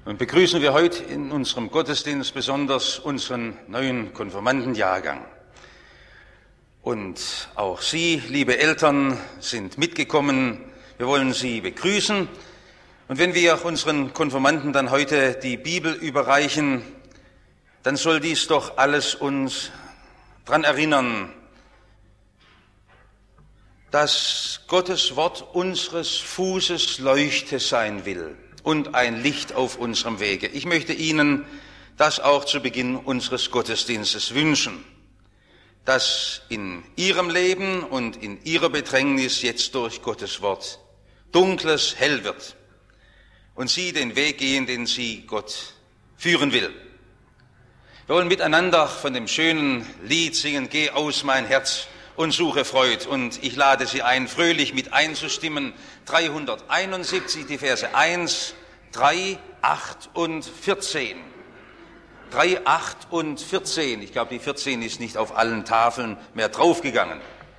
Und begrüßen wir heute in unserem Gottesdienst besonders unseren neuen Konfirmandenjahrgang. Und auch Sie, liebe Eltern, sind mitgekommen. Wir wollen Sie begrüßen. Und wenn wir unseren Konfirmanden dann heute die Bibel überreichen, dann soll dies doch alles uns daran erinnern, dass Gottes Wort unseres Fußes Leuchte sein will und ein Licht auf unserem Wege. Ich möchte Ihnen das auch zu Beginn unseres Gottesdienstes wünschen, dass in Ihrem Leben und in Ihrer Bedrängnis jetzt durch Gottes Wort Dunkles hell wird und Sie den Weg gehen, den Sie Gott führen will. Wir wollen miteinander von dem schönen Lied singen, Geh aus mein Herz und suche Freud. Und ich lade Sie ein, fröhlich mit einzustimmen. 371, die Verse 1, 3, 8 und 14. 3, 8 und 14. Ich glaube, die 14 ist nicht auf allen Tafeln mehr draufgegangen.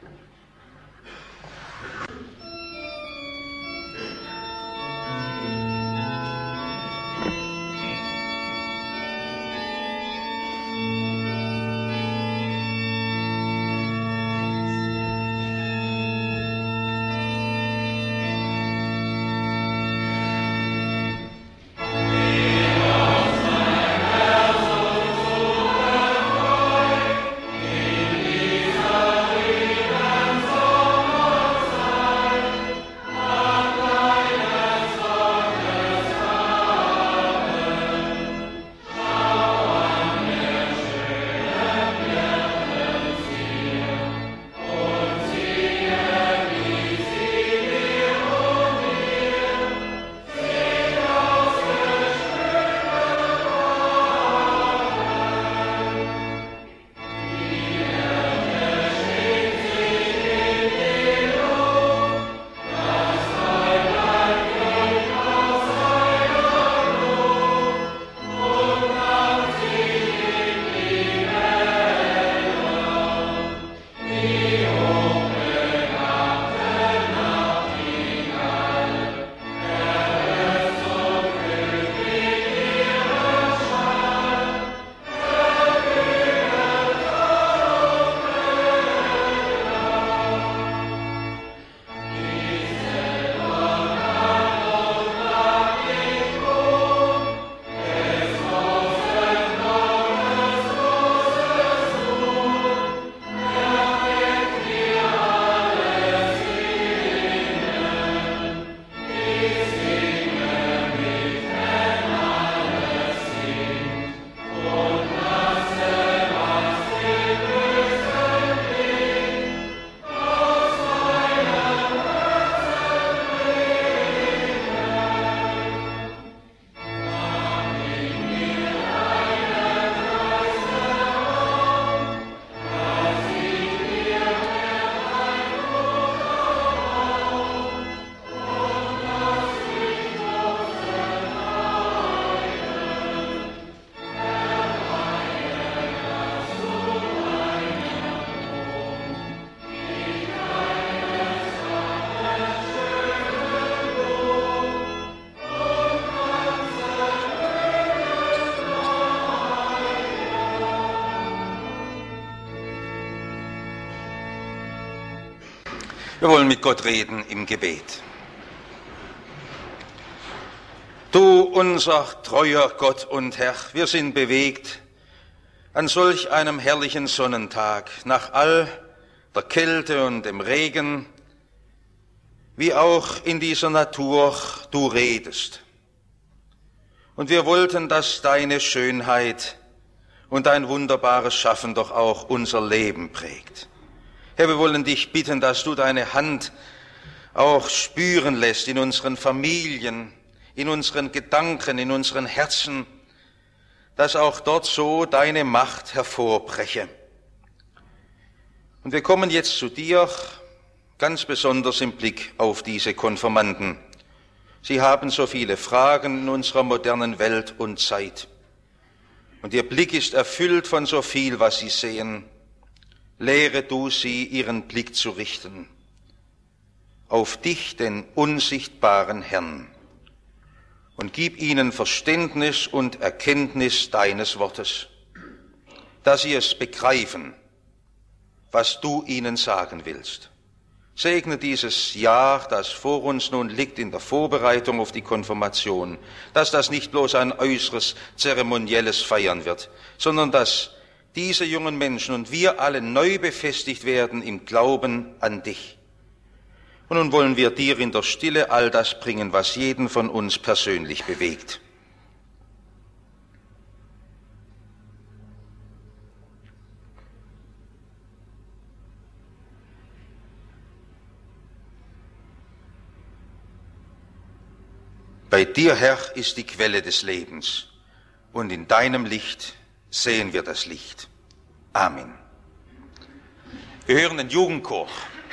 Wir wollen mit Gott reden im Gebet. Du, unser treuer Gott und Herr, wir sind bewegt an solch einem herrlichen Sonnentag, nach all der Kälte und dem Regen, wie auch in dieser Natur du redest. Und wir wollten, dass deine Schönheit und dein wunderbares Schaffen doch auch unser Leben prägt. Herr, wir wollen dich bitten, dass du deine Hand auch spüren lässt in unseren Familien, in unseren Gedanken, in unseren Herzen, dass auch dort so deine Macht hervorbreche. Und wir kommen jetzt zu dir, ganz besonders im Blick auf diese Konfirmanden. Sie haben so viele Fragen in unserer modernen Welt und Zeit. Und ihr Blick ist erfüllt von so viel, was sie sehen. Lehre du sie, ihren Blick zu richten auf dich, den unsichtbaren Herrn. und gib ihnen Verständnis und Erkenntnis deines Wortes, dass sie es begreifen, was du ihnen sagen willst. Segne dieses Jahr, das vor uns nun liegt, in der Vorbereitung auf die Konfirmation, dass das nicht bloß ein äußeres zeremonielles Feiern wird, sondern dass diese jungen Menschen und wir alle neu befestigt werden im Glauben an dich. Und nun wollen wir dir in der Stille all das bringen, was jeden von uns persönlich bewegt. Bei dir, Herr, ist die Quelle des Lebens, und in deinem Licht sehen wir das Licht. Amen. Wir hören den Jugendchor.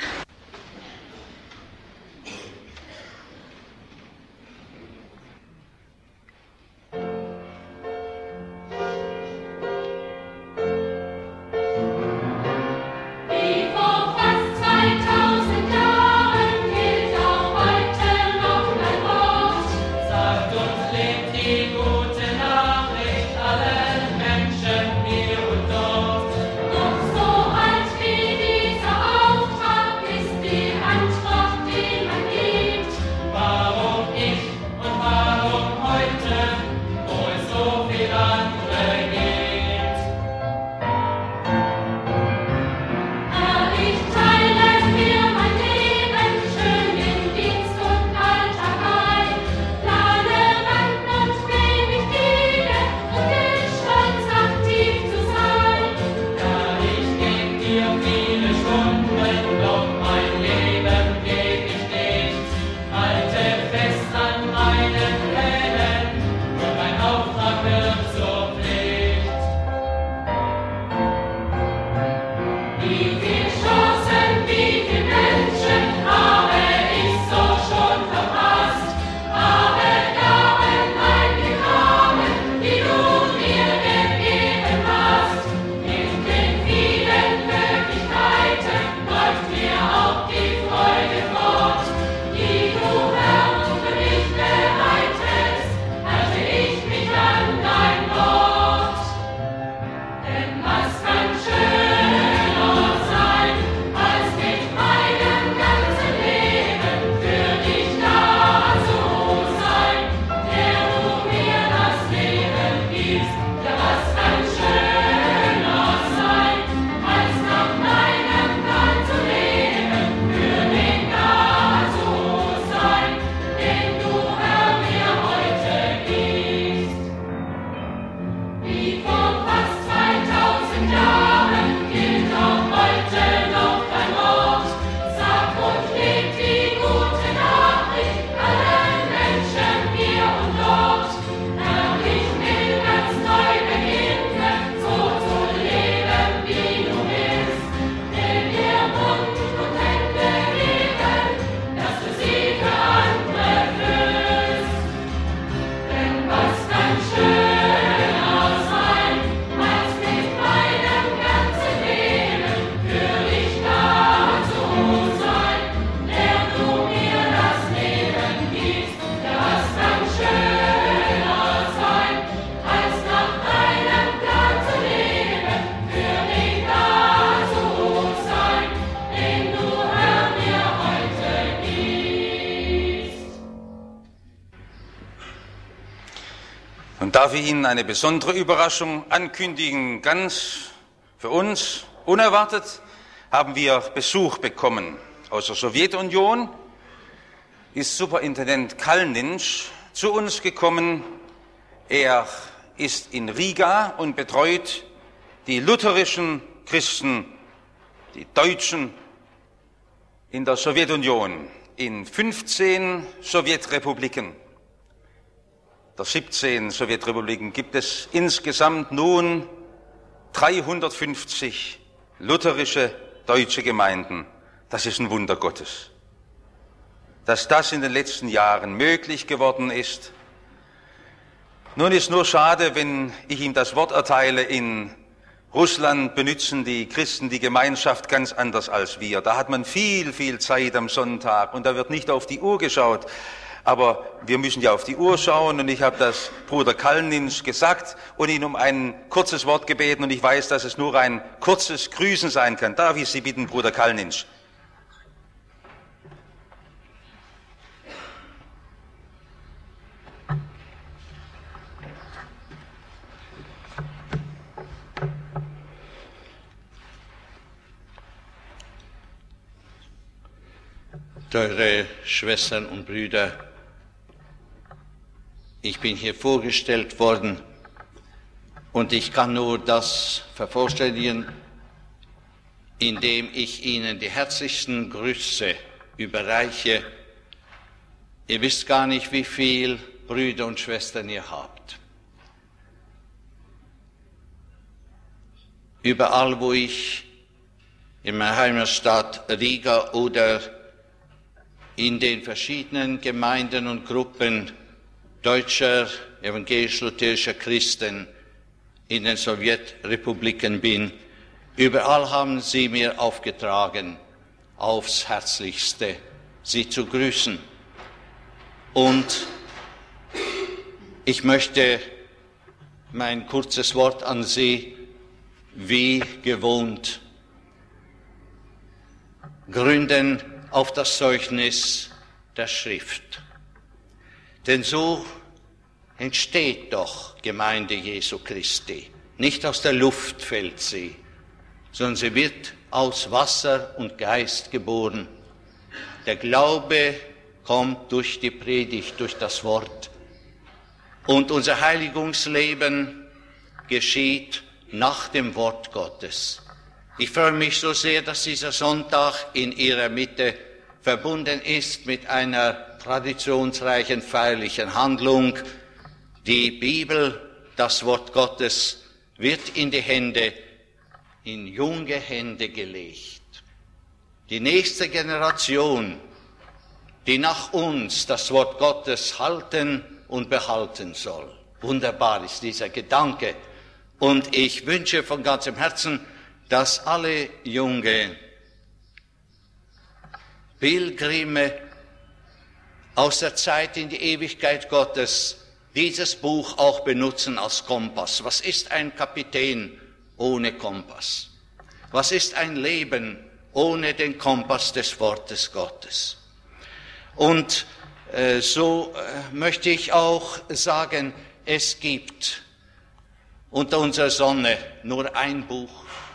Darf ich Ihnen eine besondere Überraschung ankündigen? Ganz für uns unerwartet haben wir Besuch bekommen aus der Sowjetunion. Ist Superintendent Kalninsch zu uns gekommen. Er ist in Riga und betreut die lutherischen Christen, die Deutschen in der Sowjetunion, in 15 Sowjetrepubliken. Der 17 Sowjetrepubliken gibt es insgesamt nun 350 lutherische deutsche Gemeinden. Das ist ein Wunder Gottes. Dass das in den letzten Jahren möglich geworden ist. Nun ist nur schade, wenn ich ihm das Wort erteile, in Russland benutzen die Christen die Gemeinschaft ganz anders als wir. Da hat man viel Zeit am Sonntag und da wird nicht auf die Uhr geschaut. Aber wir müssen ja auf die Uhr schauen und ich habe das Bruder Kalninsch gesagt und ihn um ein kurzes Wort gebeten und ich weiß, dass es nur ein kurzes Grüßen sein kann. Darf ich Sie bitten, Bruder Kalninsch? Teure Schwestern und Brüder, ich bin hier vorgestellt worden und ich kann nur das vervollständigen, indem ich Ihnen die herzlichsten Grüße überreiche. Ihr wisst gar nicht, wie viel Brüder und Schwestern ihr habt. Überall, wo ich in meiner Heimatstadt Riga oder in den verschiedenen Gemeinden und Gruppen deutscher evangelisch-lutherischer Christen in den Sowjetrepubliken bin, überall haben sie mir aufgetragen, aufs Herzlichste sie zu grüßen. Und ich möchte mein kurzes Wort an Sie wie gewohnt gründen auf das Zeugnis der Schrift. Denn so entsteht doch Gemeinde Jesu Christi. Nicht aus der Luft fällt sie, sondern sie wird aus Wasser und Geist geboren. Der Glaube kommt durch die Predigt, durch das Wort. Und unser Heiligungsleben geschieht nach dem Wort Gottes. Ich freue mich so sehr, dass dieser Sonntag in Ihrer Mitte verbunden ist mit einer traditionsreichen feierlichen Handlung. Die Bibel, das Wort Gottes, wird in junge Hände gelegt. Die nächste Generation, die nach uns das Wort Gottes halten und behalten soll. Wunderbar ist dieser Gedanke. Und ich wünsche von ganzem Herzen, dass alle junge Pilgrime aus der Zeit in die Ewigkeit Gottes dieses Buch auch benutzen als Kompass. Was ist ein Kapitän ohne Kompass? Was ist ein Leben ohne den Kompass des Wortes Gottes? Und so möchte ich auch sagen, es gibt unter unserer Sonne nur ein Buch,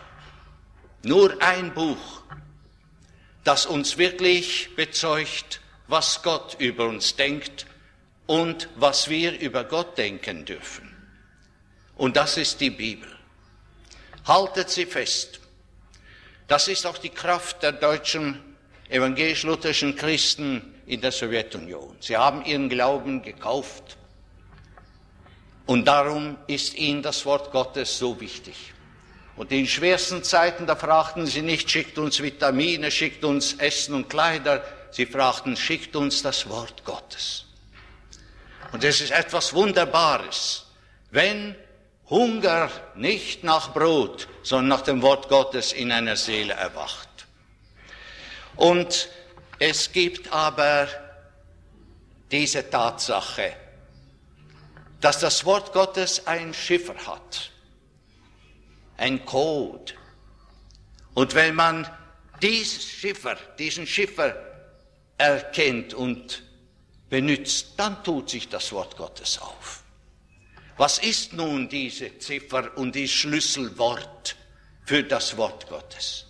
das uns wirklich bezeugt, was Gott über uns denkt und was wir über Gott denken dürfen. Und das ist die Bibel. Haltet sie fest. Das ist auch die Kraft der deutschen evangelisch-lutherischen Christen in der Sowjetunion. Sie haben ihren Glauben gekauft und darum ist ihnen das Wort Gottes so wichtig. Und in schwersten Zeiten, da fragten sie nicht, schickt uns Vitamine, schickt uns Essen und Kleider. Sie fragten, schickt uns das Wort Gottes. Und es ist etwas Wunderbares, wenn Hunger nicht nach Brot, sondern nach dem Wort Gottes in einer Seele erwacht. Und es gibt aber diese Tatsache, dass das Wort Gottes ein Chiffer hat. Ein Code. Und wenn man diesen Chiffer erkennt und benutzt, dann tut sich das Wort Gottes auf. Was ist nun diese Ziffer und dieses Schlüsselwort für das Wort Gottes?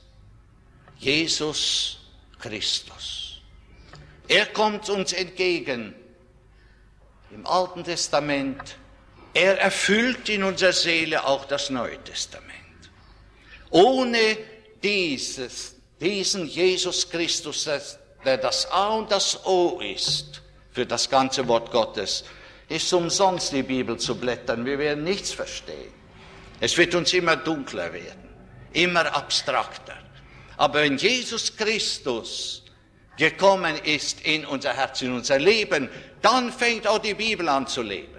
Jesus Christus. Er kommt uns entgegen im Alten Testament. Er erfüllt in unserer Seele auch das Neue Testament. Ohne diesen Jesus Christus, der das A und das O ist für das ganze Wort Gottes, ist umsonst die Bibel zu blättern. Wir werden nichts verstehen. Es wird uns immer dunkler werden, immer abstrakter. Aber wenn Jesus Christus gekommen ist in unser Herz, in unser Leben, dann fängt auch die Bibel an zu leben.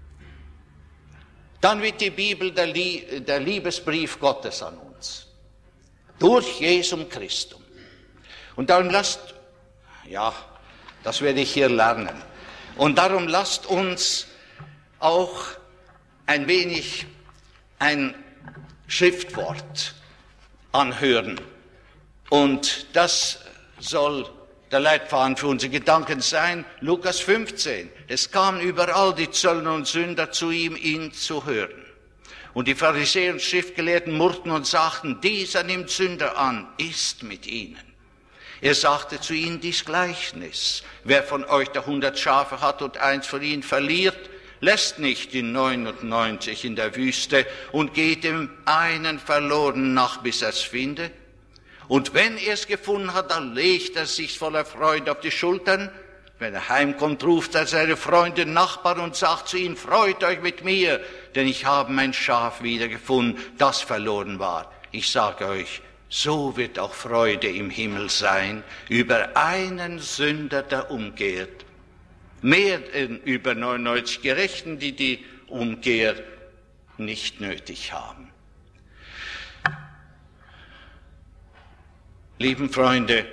Dann wird die Bibel der Liebesbrief Gottes an uns. Durch Jesum Christum. Und dann das werde ich hier lernen. Und darum lasst uns auch ein wenig ein Schriftwort anhören. Und das soll der Leitfaden für unsere Gedanken sein. Lukas 15. Es kamen überall die Zöllner und Sünder zu ihm, ihn zu hören. Und die Pharisäer und Schriftgelehrten murrten und sagten, dieser nimmt Sünder an, isst mit ihnen. Er sagte zu ihnen dies Gleichnis. Wer von euch da 100 Schafe hat und eins von ihnen verliert, lässt nicht die 99 in der Wüste und geht dem einen verloren nach, bis er es finde. Und wenn er es gefunden hat, dann legt er sich voller Freude auf die Schultern. Wenn er heimkommt, ruft er seine Freunde, Nachbarn und sagt zu ihnen, freut euch mit mir, denn ich habe mein Schaf wiedergefunden, das verloren war. Ich sage euch, so wird auch Freude im Himmel sein über einen Sünder, der umkehrt. Mehr über 99 Gerechten, die die Umkehr nicht nötig haben. Lieben Freunde,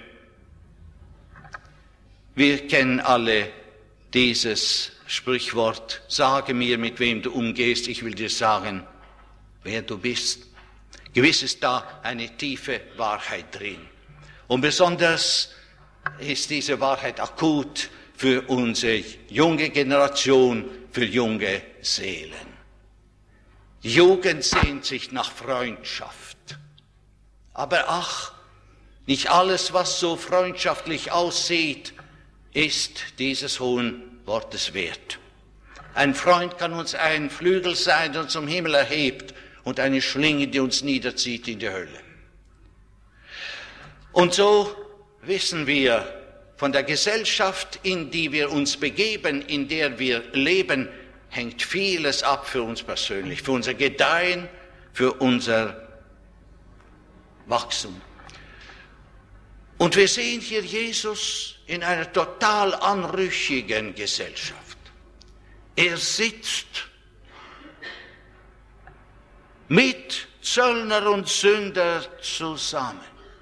wir kennen alle dieses Sprichwort, sage mir, mit wem du umgehst, ich will dir sagen, wer du bist. Gewiss ist da eine tiefe Wahrheit drin. Und besonders ist diese Wahrheit akut für unsere junge Generation, für junge Seelen. Die Jugend sehnt sich nach Freundschaft. Aber ach, nicht alles, was so freundschaftlich aussieht, ist dieses hohen Wortes wert. Ein Freund kann uns ein Flügel sein, der uns zum Himmel erhebt, und eine Schlinge, die uns niederzieht in die Hölle. Und so wissen wir von der Gesellschaft, in die wir uns begeben, in der wir leben, hängt vieles ab für uns persönlich, für unser Gedeihen, für unser Wachstum. Und wir sehen hier Jesus in einer total anrüchigen Gesellschaft. Er sitzt mit Zöllner und Sünder zusammen.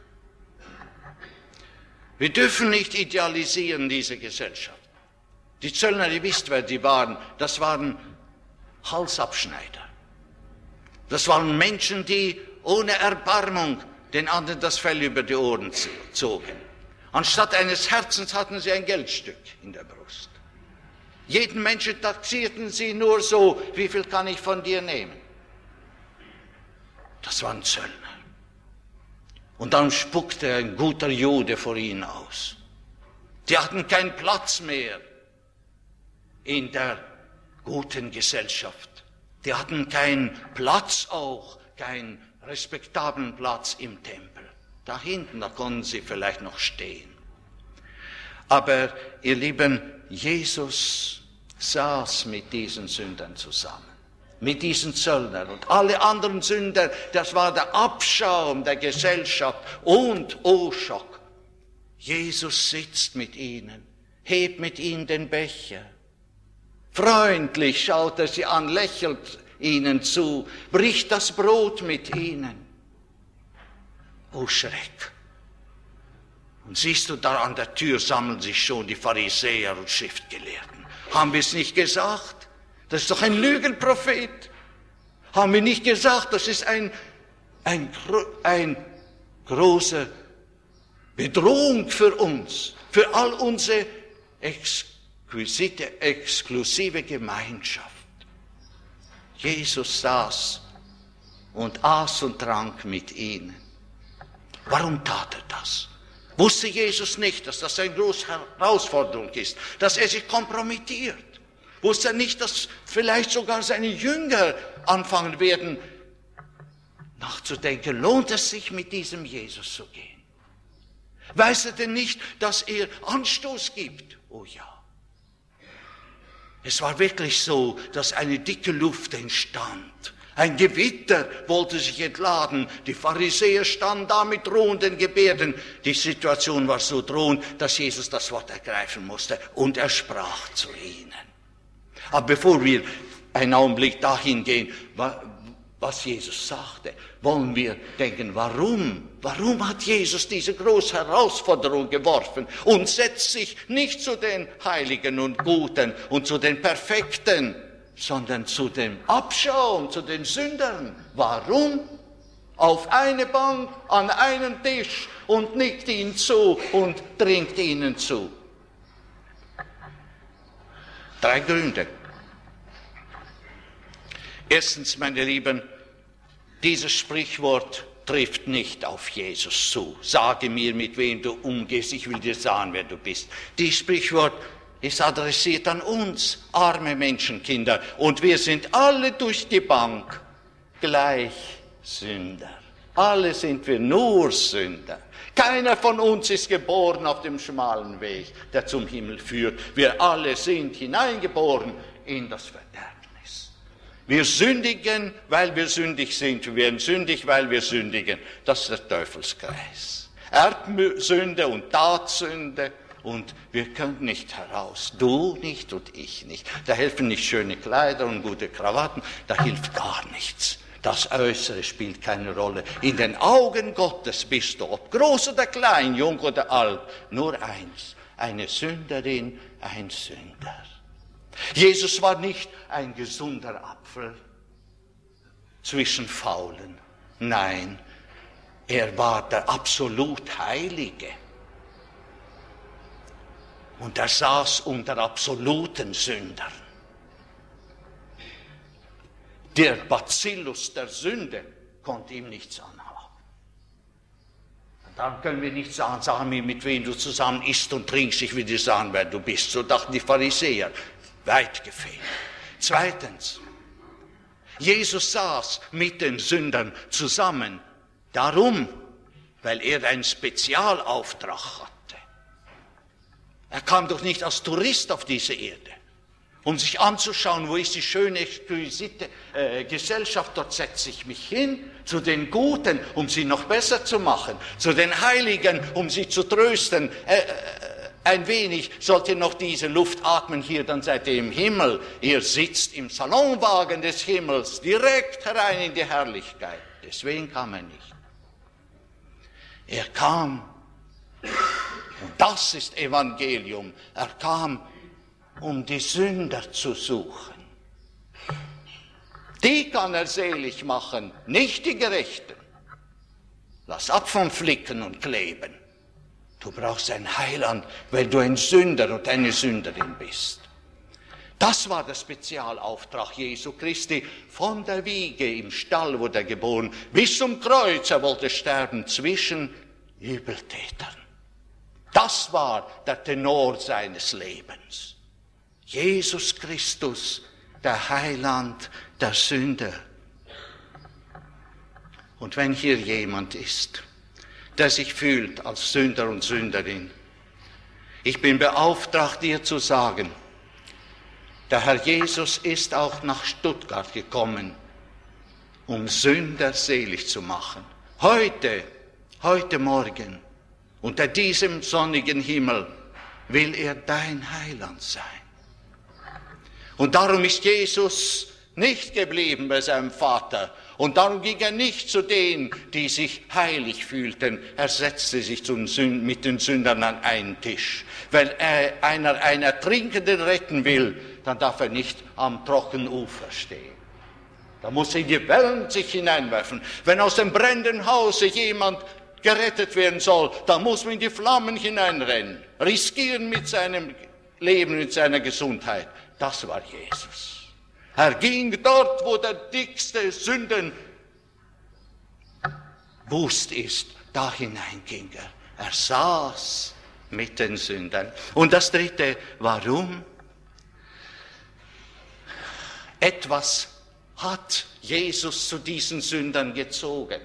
Wir dürfen nicht idealisieren diese Gesellschaft. Die Zöllner, ihr wisst, wer die waren, das waren Halsabschneider. Das waren Menschen, die ohne Erbarmung den anderen das Fell über die Ohren zogen. Anstatt eines Herzens hatten sie ein Geldstück in der Brust. Jeden Menschen taxierten sie nur so, wie viel kann ich von dir nehmen? Das waren Zöllner. Und dann spuckte ein guter Jude vor ihnen aus. Die hatten keinen Platz mehr in der guten Gesellschaft. Die hatten keinen Platz auch, keinen respektablen Platz im Tempel. Da hinten, da konnten sie vielleicht noch stehen. Aber ihr Lieben, Jesus saß mit diesen Sündern zusammen. Mit diesen Zöllnern und alle anderen Sünder, das war der Abschaum der Gesellschaft. Und, oh Schock, Jesus sitzt mit ihnen, hebt mit ihnen den Becher. Freundlich schaut er sie an, lächelt ihnen zu, bricht das Brot mit ihnen. Oh Schreck! Und siehst du, da an der Tür sammeln sich schon die Pharisäer und Schriftgelehrten. Haben wir es nicht gesagt? Das ist doch ein Lügenprophet. Haben wir nicht gesagt, das ist ein große Bedrohung für uns, für all unsere exklusive Gemeinschaft. Jesus saß und aß und trank mit ihnen. Warum tat er das? Wusste Jesus nicht, dass das eine große Herausforderung ist, dass er sich kompromittiert? Wusste er nicht, dass vielleicht sogar seine Jünger anfangen werden, nachzudenken, lohnt es sich, mit diesem Jesus zu gehen? Weiß er denn nicht, dass er Anstoß gibt? Oh ja. Es war wirklich so, dass eine dicke Luft entstand. Ein Gewitter wollte sich entladen. Die Pharisäer standen da mit drohenden Gebärden. Die Situation war so drohend, dass Jesus das Wort ergreifen musste. Und er sprach zu ihnen. Aber bevor wir einen Augenblick dahin gehen, was Jesus sagte, wollen wir denken, warum? Warum hat Jesus diese große Herausforderung geworfen und setzt sich nicht zu den Heiligen und Guten und zu den Perfekten, sondern zu dem Abschaum, zu den Sündern? Warum? Auf eine Bank, an einen Tisch und nickt ihnen zu und trinkt ihnen zu. 3 Gründe. Erstens, meine Lieben, dieses Sprichwort trifft nicht auf Jesus zu. Sage mir, mit wem du umgehst, ich will dir sagen, wer du bist. Dieses Sprichwort ist adressiert an uns, arme Menschenkinder. Und wir sind alle durch die Bank gleich Sünder. Alle sind wir nur Sünder. Keiner von uns ist geboren auf dem schmalen Weg, der zum Himmel führt. Wir alle sind hineingeboren in das Verderbnis. Wir sündigen, weil wir sündig sind. Wir werden sündig, weil wir sündigen. Das ist der Teufelskreis. Erbsünde und Tatsünde. Und wir können nicht heraus. Du nicht und ich nicht. Da helfen nicht schöne Kleider und gute Krawatten. Da hilft gar nichts. Das Äußere spielt keine Rolle. In den Augen Gottes bist du, ob groß oder klein, jung oder alt, nur eins. Eine Sünderin, ein Sünder. Jesus war nicht ein gesunder Apfel zwischen Faulen. Nein, er war der absolut Heilige. Und er saß unter absoluten Sündern. Der Bacillus der Sünde konnte ihm nichts anhaben. Und dann können wir nicht sagen, sag mir, mit wem du zusammen isst und trinkst, ich will dir sagen, wer du bist. So dachten die Pharisäer. Weit gefehlt. Zweitens, Jesus saß mit den Sündern zusammen. Darum, weil er einen Spezialauftrag hatte. Er kam doch nicht als Tourist auf diese Erde, um sich anzuschauen, wo ist die schöne, exquisite Gesellschaft, dort setze ich mich hin, zu den Guten, um sie noch besser zu machen, zu den Heiligen, um sie zu trösten. Ein wenig sollt ihr noch diese Luft atmen, hier dann seid ihr im Himmel. Ihr sitzt im Salonwagen des Himmels, direkt herein in die Herrlichkeit. Deswegen kam er nicht. Er kam, und das ist Evangelium, er kam, um die Sünder zu suchen. Die kann er selig machen, nicht die Gerechten. Lass ab vom Flicken und Kleben. Du brauchst ein Heiland, weil du ein Sünder und eine Sünderin bist. Das war der Spezialauftrag Jesu Christi. Von der Wiege im Stall wurde er geboren, bis zum Kreuz. Er wollte sterben zwischen Übeltätern. Das war der Tenor seines Lebens. Jesus Christus, der Heiland der Sünder. Und wenn hier jemand ist, der sich fühlt als Sünder und Sünderin. Ich bin beauftragt, dir zu sagen, der Herr Jesus ist auch nach Stuttgart gekommen, um Sünder selig zu machen. Heute Morgen, unter diesem sonnigen Himmel, will er dein Heiland sein. Und darum ist Jesus nicht geblieben bei seinem Vater. Und darum ging er nicht zu denen, die sich heilig fühlten. Er setzte sich mit den Sündern an einen Tisch. Weil einer einen Ertrinkenden retten will, dann darf er nicht am trockenen Ufer stehen. Da muss er in die Wellen sich hineinwerfen. Wenn aus dem brennenden Hause jemand gerettet werden soll, dann muss man in die Flammen hineinrennen. Riskieren mit seinem Leben, mit seiner Gesundheit. Das war Jesus. Er ging dort, wo der dickste Sündenwust ist, da hinein ging er. Er saß mit den Sündern. Und das Dritte, warum? Etwas hat Jesus zu diesen Sündern gezogen.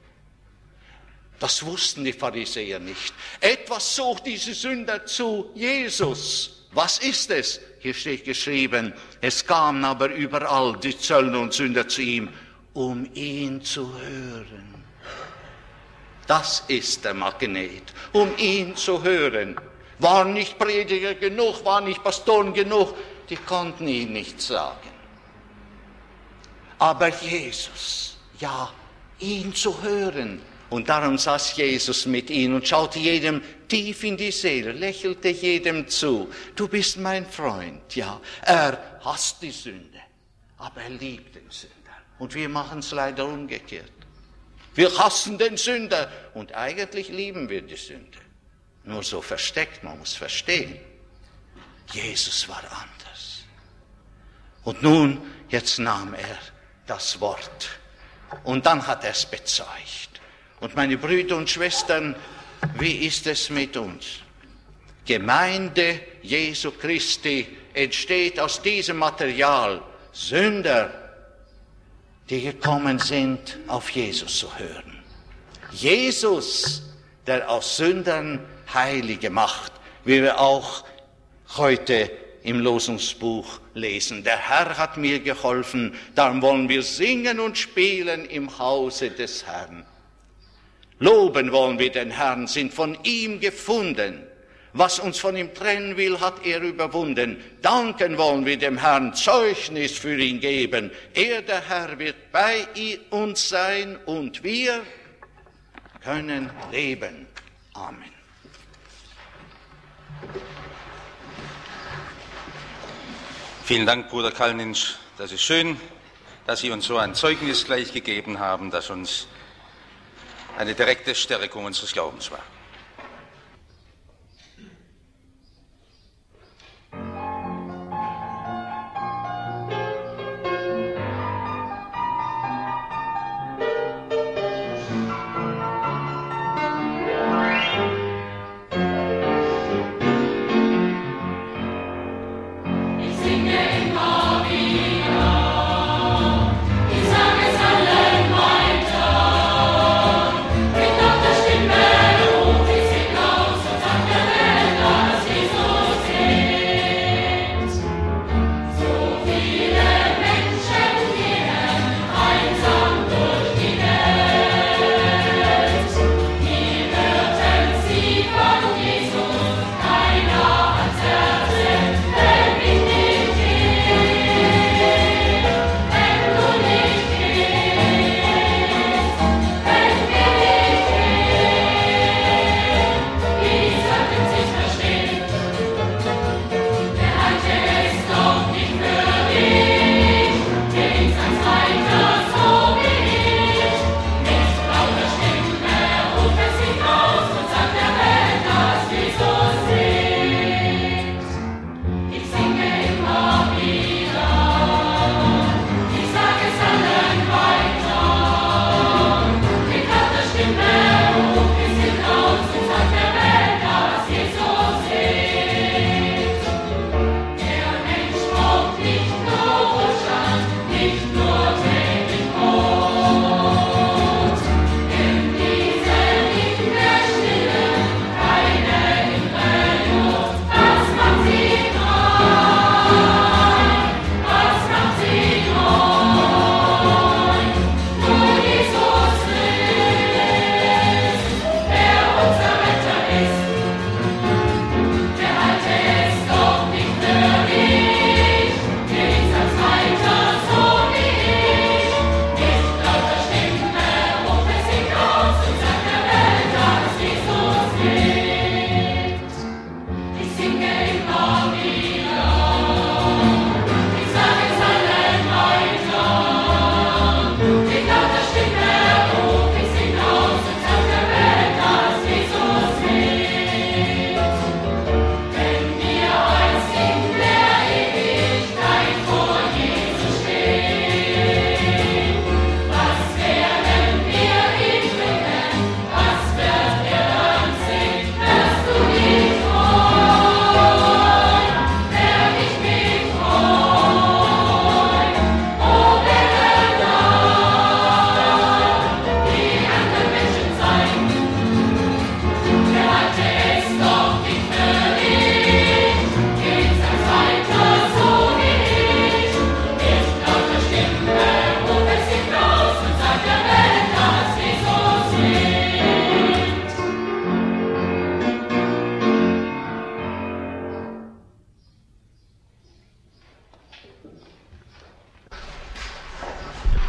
Das wussten die Pharisäer nicht. Etwas zog diese Sünder zu Jesus. Was ist es? Hier steht geschrieben, es kamen aber überall die Zöllner und Sünder zu ihm, um ihn zu hören. Das ist der Magnet, um ihn zu hören. Waren nicht Prediger genug, waren nicht Pastoren genug, die konnten ihn nicht sagen. Aber Jesus, ja, ihn zu hören. Und darum saß Jesus mit ihnen und schaute jedem tief in die Seele, lächelte jedem zu. Du bist mein Freund, ja. Er hasst die Sünde, aber er liebt den Sünder. Und wir machen es leider umgekehrt. Wir hassen den Sünder und eigentlich lieben wir die Sünde. Nur so versteckt, man muss verstehen. Jesus war anders. Und nun, jetzt nahm er das Wort und dann hat er es bezeugt. Und meine Brüder und Schwestern, wie ist es mit uns? Gemeinde Jesu Christi entsteht aus diesem Material. Sünder, die gekommen sind, auf Jesus zu hören. Jesus, der aus Sündern Heilige macht, wie wir auch heute im Losungsbuch lesen. Der Herr hat mir geholfen, darum wollen wir singen und spielen im Hause des Herrn. Loben wollen wir den Herrn, sind von ihm gefunden. Was uns von ihm trennen will, hat er überwunden. Danken wollen wir dem Herrn, Zeugnis für ihn geben. Er, der Herr, wird bei uns sein und wir können leben. Amen. Vielen Dank, Bruder Kalninsch. Das ist schön, dass Sie uns so ein Zeugnis gleich gegeben haben, das uns eine direkte Stärkung unseres Glaubens war. Stimme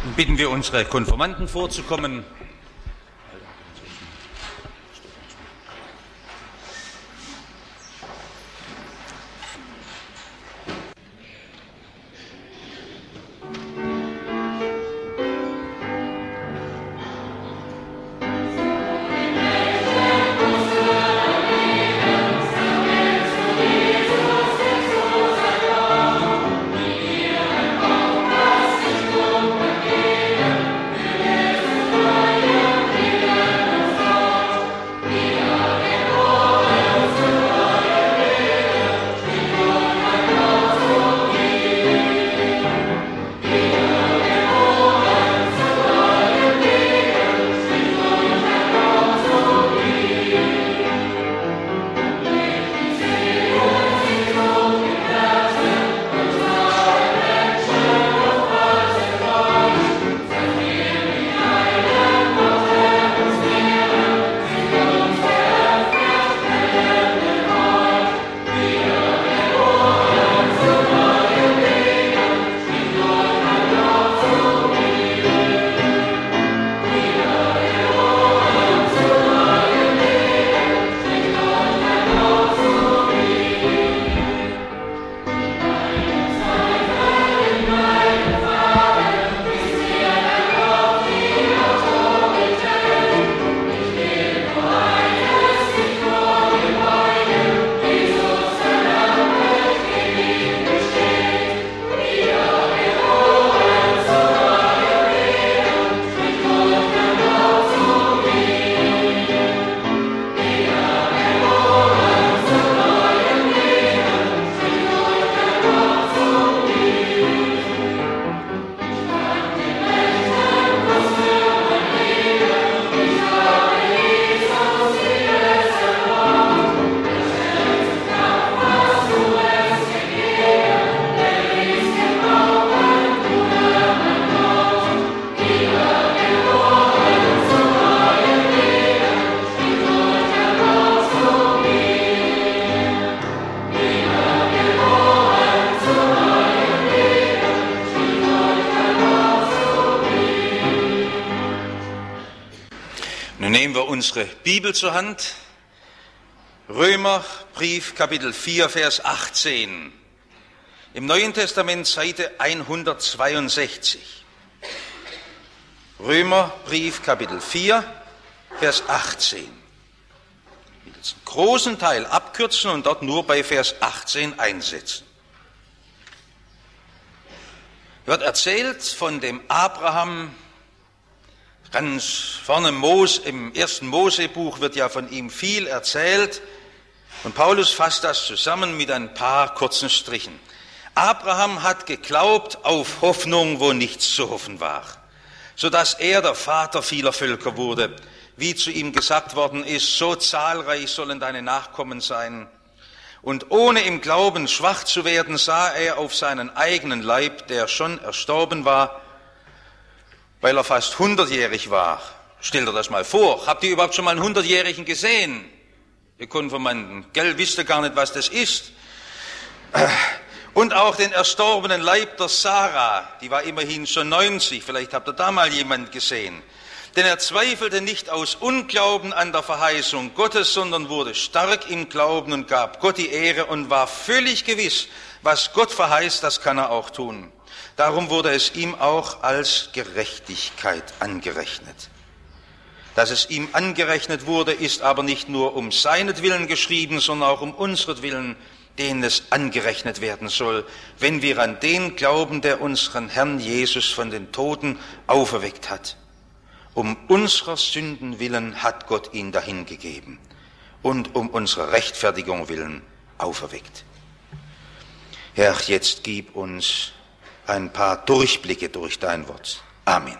Nun bitten wir unsere Konfirmanden vorzukommen. Unsere Bibel zur Hand, Römerbrief, Kapitel 4, Vers 18, im Neuen Testament Seite 162. Römerbrief, Kapitel 4, Vers 18. Ich will jetzt einen großen Teil abkürzen und dort nur bei Vers 18 einsetzen. Wird erzählt von dem Abraham. Ganz vorne im 1. Mosebuch wird ja von ihm viel erzählt und Paulus fasst das zusammen mit ein paar kurzen Strichen. Abraham hat geglaubt auf Hoffnung, wo nichts zu hoffen war, sodass er der Vater vieler Völker wurde, wie zu ihm gesagt worden ist, so zahlreich sollen deine Nachkommen sein. Und ohne im Glauben schwach zu werden, sah er auf seinen eigenen Leib, der schon erstorben war, weil er fast 100-jährig war. Stellt ihr das mal vor. Habt ihr überhaupt schon mal einen 100-Jährigen gesehen? Ihr Konfirmanden, gell, wisst ihr gar nicht, was das ist. Und auch den erstorbenen Leib der Sarah, die war immerhin schon 90, vielleicht habt ihr da mal jemand gesehen. Denn er zweifelte nicht aus Unglauben an der Verheißung Gottes, sondern wurde stark im Glauben und gab Gott die Ehre und war völlig gewiss, was Gott verheißt, das kann er auch tun. Darum wurde es ihm auch als Gerechtigkeit angerechnet. Dass es ihm angerechnet wurde, ist aber nicht nur um seinetwillen geschrieben, sondern auch um unsretwillen, denen es angerechnet werden soll, wenn wir an den glauben, der unseren Herrn Jesus von den Toten auferweckt hat. Um unserer Sünden willen hat Gott ihn dahingegeben und um unserer Rechtfertigung willen auferweckt. Herr, jetzt gib uns ein paar Durchblicke durch dein Wort. Amen.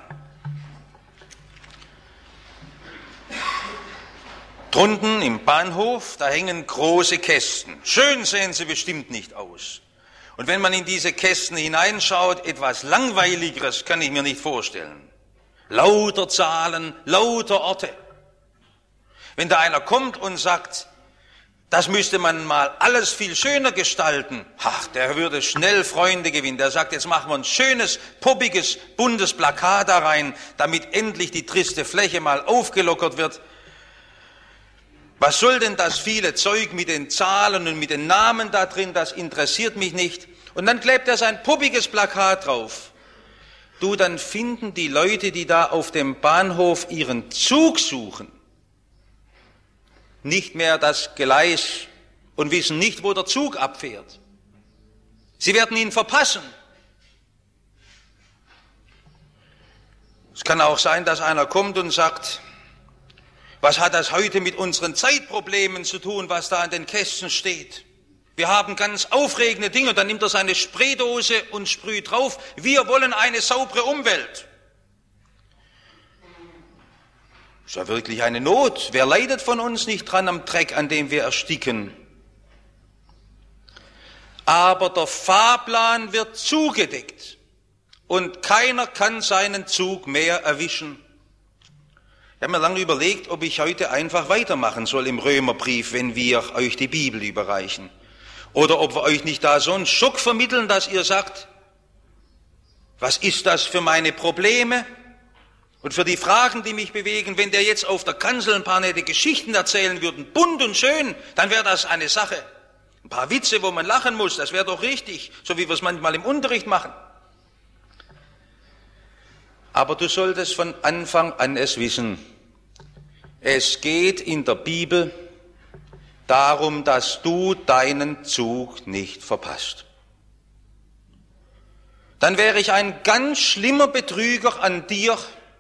Drunten im Bahnhof, da hängen große Kästen. Schön sehen sie bestimmt nicht aus. Und wenn man in diese Kästen hineinschaut, etwas Langweiligeres kann ich mir nicht vorstellen. Lauter Zahlen, lauter Orte. Wenn da einer kommt und sagt, Das müsste man mal alles viel schöner gestalten. Ach, der würde schnell Freunde gewinnen. Der sagt, jetzt machen wir ein schönes, poppiges, buntes Plakat da rein, damit endlich die triste Fläche mal aufgelockert wird. Was soll denn das viele Zeug mit den Zahlen und mit den Namen da drin? Das interessiert mich nicht. Und dann klebt er sein poppiges Plakat drauf. Du, dann finden die Leute, die da auf dem Bahnhof ihren Zug suchen, nicht mehr das Gleis und wissen nicht, wo der Zug abfährt. Sie werden ihn verpassen. Es kann auch sein, dass einer kommt und sagt, was hat das heute mit unseren Zeitproblemen zu tun, was da an den Kästen steht? Wir haben ganz aufregende Dinge. Und dann nimmt er seine Spraydose und sprüht drauf, wir wollen eine saubere Umwelt. Das ist ja wirklich eine Not. Wer leidet von uns nicht dran am Dreck, an dem wir ersticken? Aber der Fahrplan wird zugedeckt und keiner kann seinen Zug mehr erwischen. Ich habe mir lange überlegt, ob ich heute einfach weitermachen soll im Römerbrief, wenn wir euch die Bibel überreichen. Oder ob wir euch nicht da so einen Schock vermitteln, dass ihr sagt, was ist das für meine Probleme? Und für die Fragen, die mich bewegen, wenn der jetzt auf der Kanzel ein paar nette Geschichten erzählen würde, bunt und schön, dann wäre das eine Sache. Ein paar Witze, wo man lachen muss, das wäre doch richtig, so wie wir es manchmal im Unterricht machen. Aber du solltest von Anfang an es wissen. Es geht in der Bibel darum, dass du deinen Zug nicht verpasst. Dann wäre ich ein ganz schlimmer Betrüger an dir,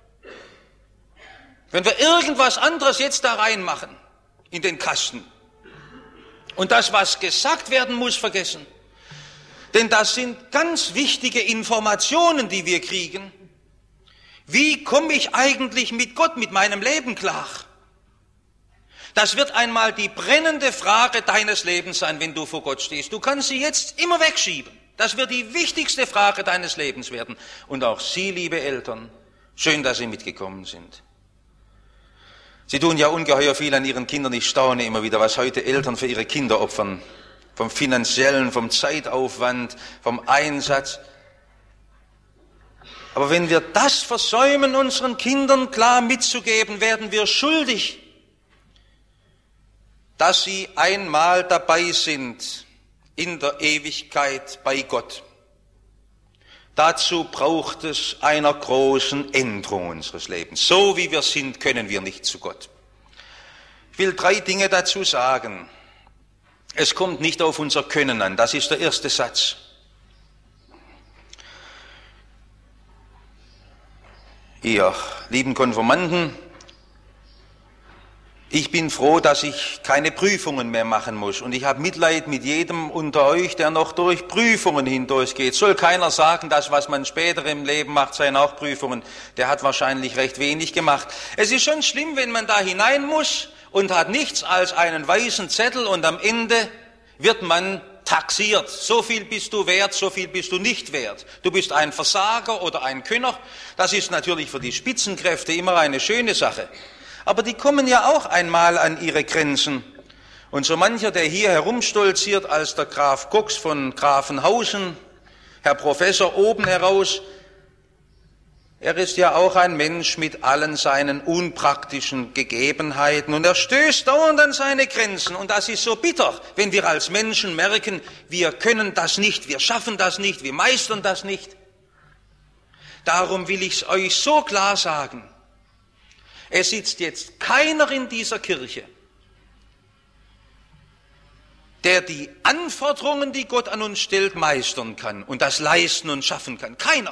wenn wir irgendwas anderes jetzt da reinmachen in den Kasten und das, was gesagt werden muss, vergessen. Denn das sind ganz wichtige Informationen, die wir kriegen. Wie komme ich eigentlich mit Gott, mit meinem Leben klar? Das wird einmal die brennende Frage deines Lebens sein, wenn du vor Gott stehst. Du kannst sie jetzt immer wegschieben. Das wird die wichtigste Frage deines Lebens werden. Und auch Sie, liebe Eltern, schön, dass Sie mitgekommen sind. Sie tun ja ungeheuer viel an ihren Kindern. Ich staune immer wieder, was heute Eltern für ihre Kinder opfern. Vom finanziellen, vom Zeitaufwand, vom Einsatz. Aber wenn wir das versäumen, unseren Kindern klar mitzugeben, werden wir schuldig, dass sie einmal dabei sind in der Ewigkeit bei Gott. Dazu braucht es einer großen Änderung unseres Lebens. So wie wir sind, können wir nicht zu Gott. Ich will 3 Dinge dazu sagen. Es kommt nicht auf unser Können an. Das ist der erste Satz. Ihr lieben Konfirmanden, ich bin froh, dass ich keine Prüfungen mehr machen muss. Und ich habe Mitleid mit jedem unter euch, der noch durch Prüfungen hindurchgeht. Soll keiner sagen, das, was man später im Leben macht, seien auch Prüfungen. Der hat wahrscheinlich recht wenig gemacht. Es ist schon schlimm, wenn man da hinein muss und hat nichts als einen weißen Zettel und am Ende wird man taxiert. So viel bist du wert, so viel bist du nicht wert. Du bist ein Versager oder ein Könner. Das ist natürlich für die Spitzenkräfte immer eine schöne Sache. Aber die kommen ja auch einmal an ihre Grenzen. Und so mancher, der hier herumstolziert als der Graf Cox von Grafenhausen, Herr Professor oben heraus, er ist ja auch ein Mensch mit allen seinen unpraktischen Gegebenheiten und er stößt dauernd an seine Grenzen. Und das ist so bitter, wenn wir als Menschen merken, wir können das nicht, wir schaffen das nicht, wir meistern das nicht. Darum will ich es euch so klar sagen. Es sitzt jetzt keiner in dieser Kirche, der die Anforderungen, die Gott an uns stellt, meistern kann und das leisten und schaffen kann. Keiner.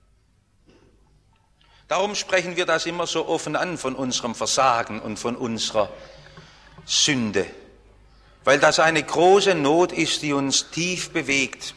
Darum sprechen wir das immer so offen an von unserem Versagen und von unserer Sünde, weil das eine große Not ist, die uns tief bewegt.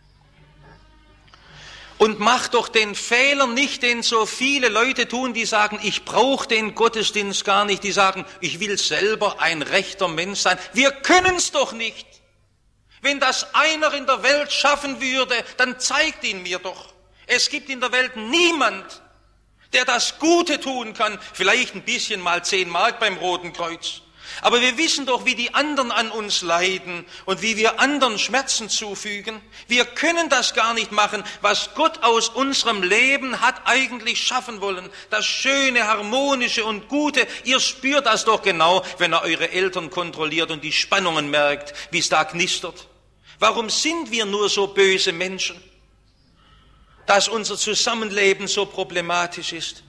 Und mach doch den Fehler nicht, den so viele Leute tun, die sagen, ich brauche den Gottesdienst gar nicht, die sagen, ich will selber ein rechter Mensch sein. Wir können es doch nicht. Wenn das einer in der Welt schaffen würde, dann zeigt ihn mir doch. Es gibt in der Welt niemand, der das Gute tun kann, vielleicht ein bisschen mal 10 Mark beim Roten Kreuz. Aber wir wissen doch, wie die anderen an uns leiden und wie wir anderen Schmerzen zufügen. Wir können das gar nicht machen, was Gott aus unserem Leben hat eigentlich schaffen wollen. Das Schöne, Harmonische und Gute. Ihr spürt das doch genau, wenn ihr eure Eltern kontrolliert und die Spannungen merkt, wie es da knistert. Warum sind wir nur so böse Menschen, dass unser Zusammenleben so problematisch ist?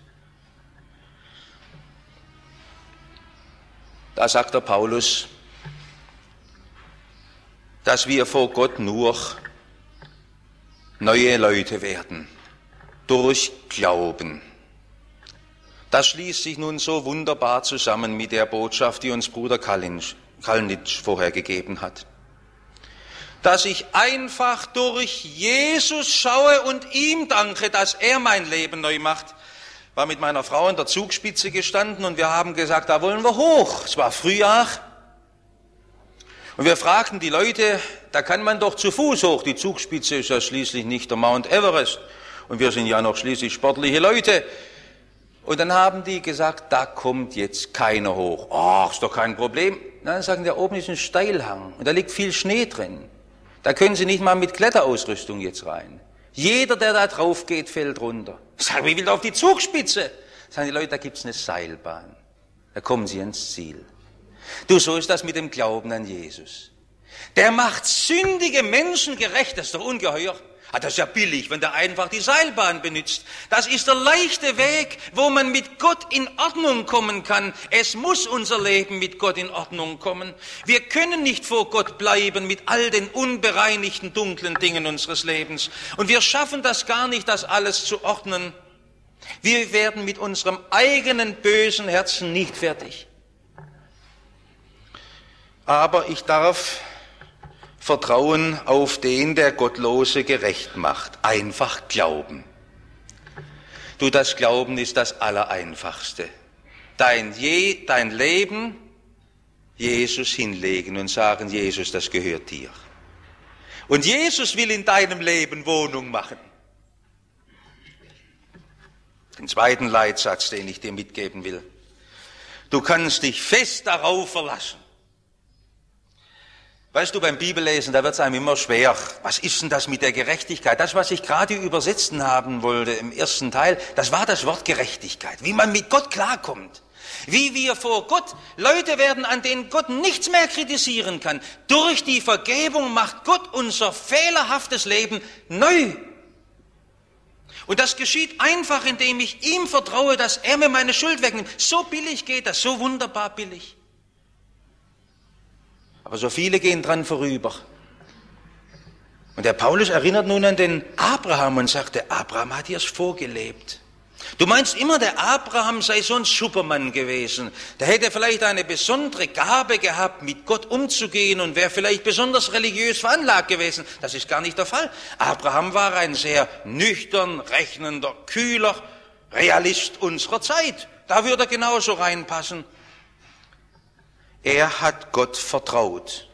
Da sagt der Paulus, dass wir vor Gott nur neue Leute werden, durch Glauben. Das schließt sich nun so wunderbar zusammen mit der Botschaft, die uns Bruder Kalnitsch vorher gegeben hat. Dass ich einfach durch Jesus schaue und ihm danke, dass er mein Leben neu macht. War mit meiner Frau an der Zugspitze gestanden und wir haben gesagt, da wollen wir hoch. Es war Frühjahr. Und wir fragten die Leute, da kann man doch zu Fuß hoch. Die Zugspitze ist ja schließlich nicht der Mount Everest. Und wir sind ja noch schließlich sportliche Leute. Und dann haben die gesagt, da kommt jetzt keiner hoch. Ach, ist doch kein Problem. Dann sagen die, da oben ist ein Steilhang und da liegt viel Schnee drin. Da können Sie nicht mal mit Kletterausrüstung jetzt rein. Jeder, der da drauf geht, fällt runter. Ich sage, wie will auf die Zugspitze? Sagen die Leute, da gibt's eine Seilbahn. Da kommen Sie ins Ziel. Du, so ist das mit dem Glauben an Jesus. Der macht sündige Menschen gerecht. Das ist doch ungeheuer. Das ist ja billig, wenn der einfach die Seilbahn benutzt. Das ist der leichte Weg, wo man mit Gott in Ordnung kommen kann. Es muss unser Leben mit Gott in Ordnung kommen. Wir können nicht vor Gott bleiben mit all den unbereinigten, dunklen Dingen unseres Lebens. Und wir schaffen das gar nicht, das alles zu ordnen. Wir werden mit unserem eigenen bösen Herzen nicht fertig. Aber ich darf vertrauen auf den, der Gottlose gerecht macht. Einfach glauben. Du, das Glauben ist das Allereinfachste. Dein Leben Jesus hinlegen und sagen, Jesus, das gehört dir. Und Jesus will in deinem Leben Wohnung machen. Den zweiten Leitsatz, den ich dir mitgeben will. Du kannst dich fest darauf verlassen. Weißt du, beim Bibellesen, da wird es einem immer schwer. Was ist denn das mit der Gerechtigkeit? Das, was ich gerade übersetzen haben wollte im ersten Teil, das war das Wort Gerechtigkeit. Wie man mit Gott klarkommt. Wie wir vor Gott Leute werden, an denen Gott nichts mehr kritisieren kann. Durch die Vergebung macht Gott unser fehlerhaftes Leben neu. Und das geschieht einfach, indem ich ihm vertraue, dass er mir meine Schuld wegnimmt. So billig geht das, so wunderbar billig. Aber so viele gehen dran vorüber. Und der Paulus erinnert nun an den Abraham und sagt, der Abraham hat dir's vorgelebt. Du meinst immer, der Abraham sei so ein Supermann gewesen. Der hätte vielleicht eine besondere Gabe gehabt, mit Gott umzugehen und wäre vielleicht besonders religiös veranlagt gewesen. Das ist gar nicht der Fall. Abraham war ein sehr nüchtern, rechnender, kühler Realist unserer Zeit. Da würde er genauso reinpassen. Er hat Gott vertraut.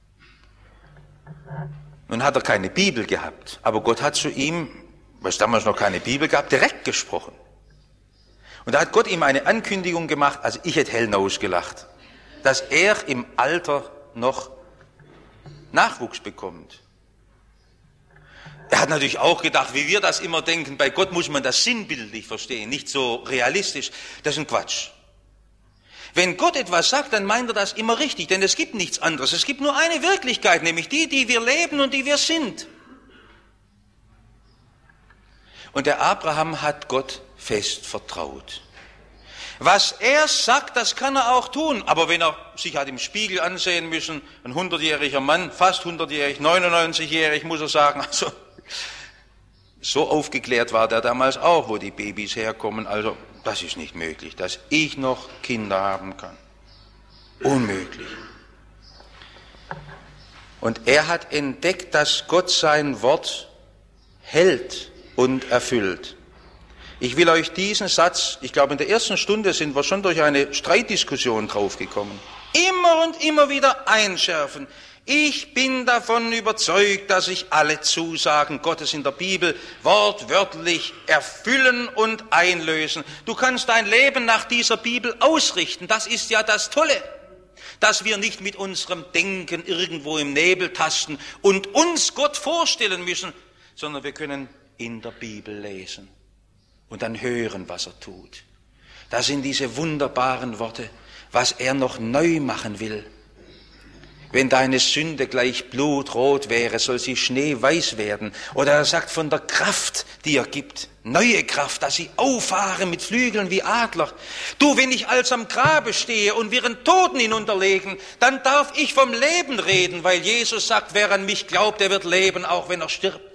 Nun hat er keine Bibel gehabt, aber Gott hat zu ihm, weil es damals noch keine Bibel gab, direkt gesprochen. Und da hat Gott ihm eine Ankündigung gemacht, also ich hätte hellnaus gelacht, dass er im Alter noch Nachwuchs bekommt. Er hat natürlich auch gedacht, wie wir das immer denken, bei Gott muss man das sinnbildlich verstehen, nicht so realistisch. Das ist ein Quatsch. Wenn Gott etwas sagt, dann meint er das immer richtig, denn es gibt nichts anderes. Es gibt nur eine Wirklichkeit, nämlich die, die wir leben und die wir sind. Und der Abraham hat Gott fest vertraut. Was er sagt, das kann er auch tun. Aber wenn er sich hat im Spiegel ansehen müssen, ein 100-jähriger Mann, fast 100-jährig, 99-jährig, muss er sagen, also so aufgeklärt war der damals auch, wo die Babys herkommen, also das ist nicht möglich, dass ich noch Kinder haben kann. Unmöglich. Und er hat entdeckt, dass Gott sein Wort hält und erfüllt. Ich will euch diesen Satz, ich glaube in der ersten Stunde sind wir schon durch eine Streitdiskussion draufgekommen, immer und immer wieder einschärfen. Ich bin davon überzeugt, dass sich alle Zusagen Gottes in der Bibel wortwörtlich erfüllen und einlösen. Du kannst dein Leben nach dieser Bibel ausrichten, das ist ja das Tolle. dass wir nicht mit unserem Denken irgendwo im Nebel tasten und uns Gott vorstellen müssen, sondern wir können in der Bibel lesen und dann hören, was er tut. Das sind diese wunderbaren Worte, was er noch neu machen will. Wenn deine Sünde gleich blutrot wäre, soll sie schneeweiß werden. Oder er sagt von der Kraft, die er gibt. Neue Kraft, dass sie auffahren mit Flügeln wie Adler. Du, wenn ich als am Grabe stehe und wir einen Toten hinunterlegen, dann darf ich vom Leben reden, weil Jesus sagt, wer an mich glaubt, der wird leben, auch wenn er stirbt.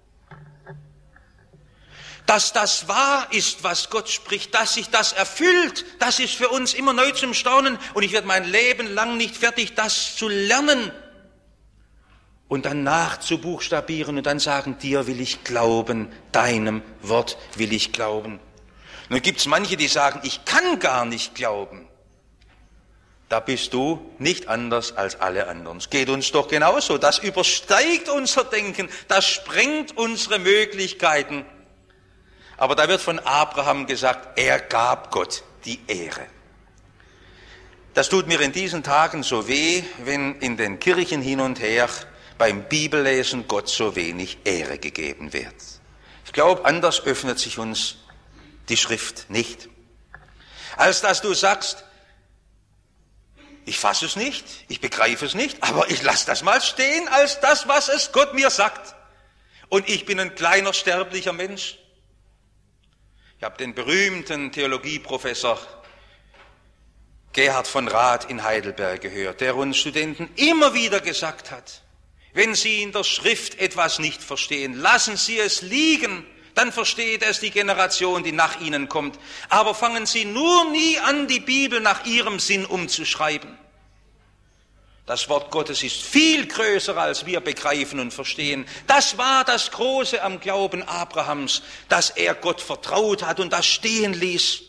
Dass das wahr ist, was Gott spricht, dass sich das erfüllt, das ist für uns immer neu zum Staunen. Und ich werde mein Leben lang nicht fertig, das zu lernen und dann nachzubuchstabieren und dann sagen, dir will ich glauben, deinem Wort will ich glauben. Nun gibt es manche, die sagen, ich kann gar nicht glauben. Da bist du nicht anders als alle anderen. Es geht uns doch genauso. Das übersteigt unser Denken, das sprengt unsere Möglichkeiten. Aber da wird von Abraham gesagt, er gab Gott die Ehre. Das tut mir in diesen Tagen so weh, wenn in den Kirchen hin und her beim Bibellesen Gott so wenig Ehre gegeben wird. Ich glaube, anders öffnet sich uns die Schrift nicht. Als dass du sagst, ich fasse es nicht, ich begreife es nicht, aber ich lasse das mal stehen als das, was es Gott mir sagt. Und ich bin ein kleiner sterblicher Mensch. Ich habe den berühmten Theologieprofessor Gerhard von Rath in Heidelberg gehört, der uns Studenten immer wieder gesagt hat, wenn Sie in der Schrift etwas nicht verstehen, lassen Sie es liegen, dann versteht es die Generation, die nach Ihnen kommt. Aber fangen Sie nur nie an, die Bibel nach Ihrem Sinn umzuschreiben. Das Wort Gottes ist viel größer, als wir begreifen und verstehen. Das war das Große am Glauben Abrahams, dass er Gott vertraut hat und das stehen ließ.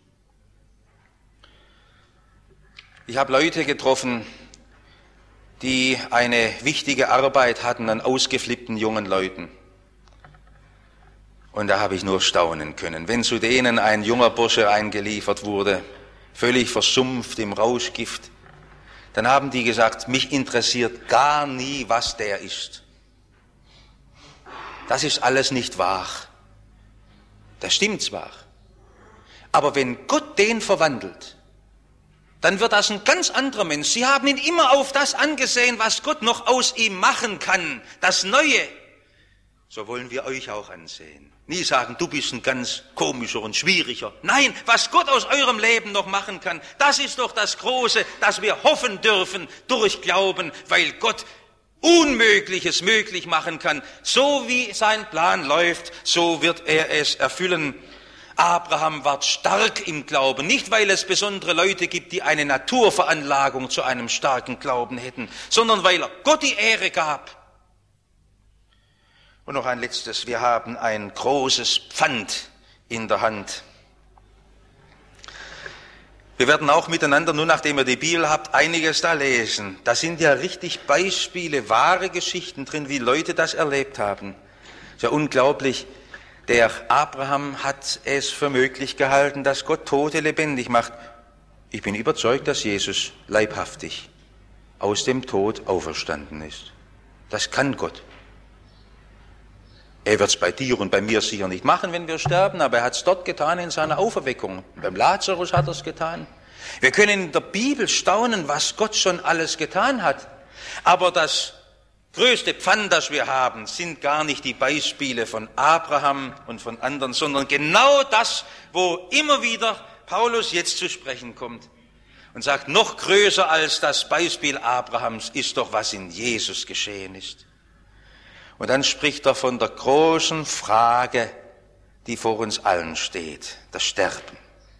Ich habe Leute getroffen, die eine wichtige Arbeit hatten an ausgeflippten jungen Leuten. Und da habe ich nur staunen können. Wenn zu denen ein junger Bursche eingeliefert wurde, völlig versumpft im Rauschgift, dann haben die gesagt, mich interessiert gar nie, was der ist. Das ist alles nicht wahr. Das stimmt zwar. Aber wenn Gott den verwandelt, dann wird das ein ganz anderer Mensch. Sie haben ihn immer auf das angesehen, was Gott noch aus ihm machen kann. Das Neue. So wollen wir euch auch ansehen. Nie sagen, du bist ein ganz komischer und schwieriger. Nein, was Gott aus eurem Leben noch machen kann, das ist doch das Große, dass wir hoffen dürfen durch Glauben, weil Gott Unmögliches möglich machen kann. So wie sein Plan läuft, so wird er es erfüllen. Abraham war stark im Glauben, nicht weil es besondere Leute gibt, die eine Naturveranlagung zu einem starken Glauben hätten, sondern weil er Gott die Ehre gab. Und noch ein letztes, wir haben ein großes Pfand in der Hand. Wir werden auch miteinander, nur nachdem ihr die Bibel habt, einiges da lesen. Da sind ja richtig Beispiele, wahre Geschichten drin, wie Leute das erlebt haben. Das ist ja unglaublich. Der Abraham hat es für möglich gehalten, dass Gott Tote lebendig macht. Ich bin überzeugt, dass Jesus leibhaftig aus dem Tod auferstanden ist. Das kann Gott. Er wird es bei dir und bei mir sicher nicht machen, wenn wir sterben, aber er hat es dort getan in seiner Auferweckung. Beim Lazarus hat er es getan. Wir können in der Bibel staunen, was Gott schon alles getan hat. Aber das größte Pfand, das wir haben, sind gar nicht die Beispiele von Abraham und von anderen, sondern genau das, wo immer wieder Paulus jetzt zu sprechen kommt und sagt, noch größer als das Beispiel Abrahams ist doch, was in Jesus geschehen ist. Und dann spricht er von der großen Frage, die vor uns allen steht, das Sterben.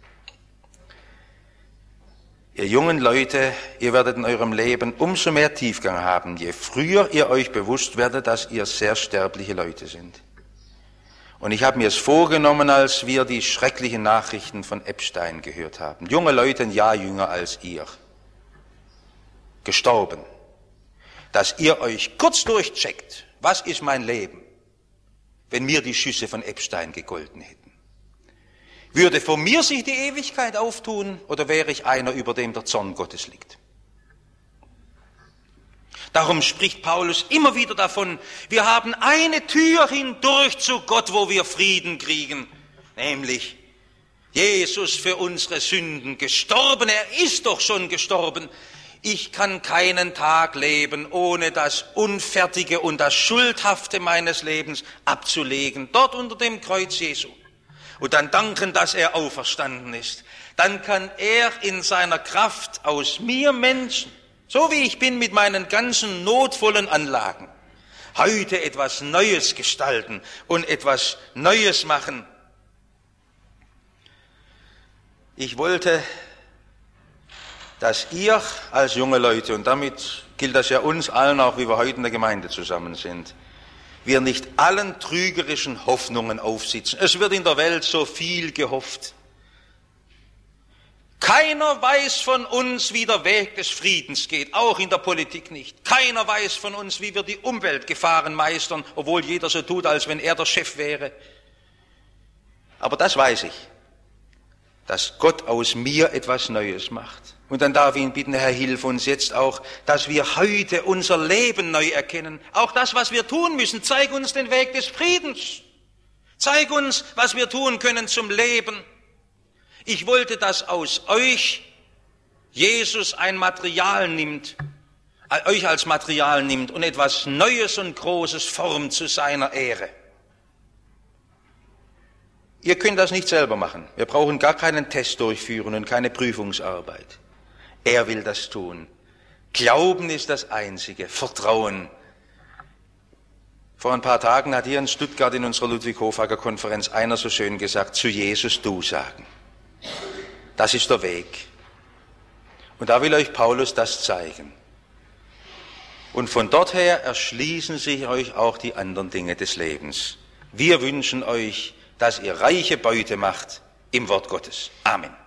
Ihr jungen Leute, ihr werdet in eurem Leben umso mehr Tiefgang haben, je früher ihr euch bewusst werdet, dass ihr sehr sterbliche Leute sind. Und ich habe mir es vorgenommen, als wir die schrecklichen Nachrichten von Epstein gehört haben. Junge Leute, ein Jahr jünger als ihr, gestorben, dass ihr euch kurz durchcheckt, was ist mein Leben, wenn mir die Schüsse von Epstein gegolten hätten? Würde vor mir sich die Ewigkeit auftun oder wäre ich einer, über dem der Zorn Gottes liegt? Darum spricht Paulus immer wieder davon, wir haben eine Tür hindurch zu Gott, wo wir Frieden kriegen, nämlich Jesus für unsere Sünden gestorben. Er ist doch schon gestorben. Ich kann keinen Tag leben, ohne das Unfertige und das Schuldhafte meines Lebens abzulegen, dort unter dem Kreuz Jesu. Und dann danken, dass er auferstanden ist. Dann kann er in seiner Kraft aus mir Menschen, so wie ich bin mit meinen ganzen notvollen Anlagen, heute etwas Neues gestalten und etwas Neues machen. Ich wollte, dass ihr als junge Leute, und damit gilt das ja uns allen auch, wie wir heute in der Gemeinde zusammen sind, wir nicht allen trügerischen Hoffnungen aufsitzen. Es wird in der Welt so viel gehofft. Keiner weiß von uns, wie der Weg des Friedens geht, auch in der Politik nicht. Keiner weiß von uns, wie wir die Umweltgefahren meistern, obwohl jeder so tut, als wenn er der Chef wäre. Aber das weiß ich, dass Gott aus mir etwas Neues macht. Und dann darf ich ihn bitten, Herr, hilf uns jetzt auch, dass wir heute unser Leben neu erkennen. Auch das, was wir tun müssen, zeig uns den Weg des Friedens. Zeig uns, was wir tun können zum Leben. Ich wollte, dass aus euch Jesus ein Material nimmt, euch als Material nimmt und etwas Neues und Großes formt zu seiner Ehre. Ihr könnt das nicht selber machen. Wir brauchen gar keinen Test durchführen und keine Prüfungsarbeit. Er will das tun. Glauben ist das Einzige, Vertrauen. Vor ein paar Tagen hat hier in Stuttgart in unserer Ludwig-Hofacker-Konferenz einer so schön gesagt, zu Jesus du sagen. Das ist der Weg. Und da will euch Paulus das zeigen. Und von dort her erschließen sich euch auch die anderen Dinge des Lebens. Wir wünschen euch, dass ihr reiche Beute macht im Wort Gottes. Amen.